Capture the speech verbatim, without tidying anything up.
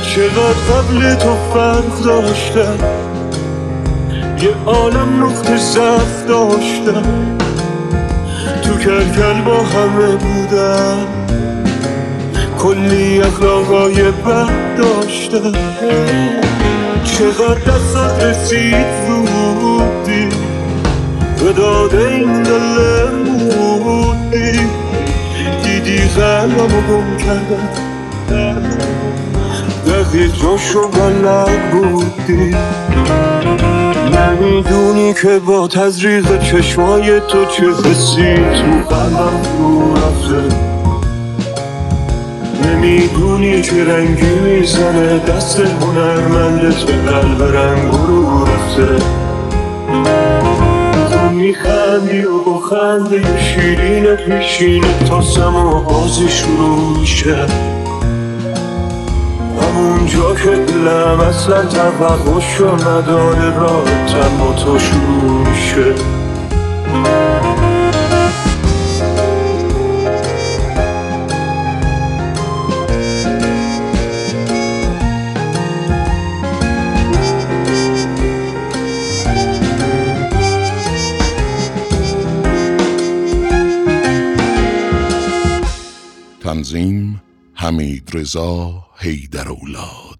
چقدر قبل تو فرق داشتم، یه عالم نقطه ضعف داشتم، تو کلکل با همه بودم، کلی اخلاقای بد داشتم. چقدر دستت رسید زودی، به داده این دلم بودی، دیدی قلبمو گم کردم، دقیق جاشو بلد بودی. نمیدونی که با تزریق چشمای تو چه حسی تو قلبم فرو رفته، نمیدونی چه رنگی میزنه دست هنرمندت به قلب رنگ رو رفته. تو میخندی و با خنده شیرین پیشینه تا سما بازی شروع میشه، همونجا که دلم اصلا توقعشو نداره رابطم با تو شروع میشه. تنظیم حمیدرضا حیدرولاد.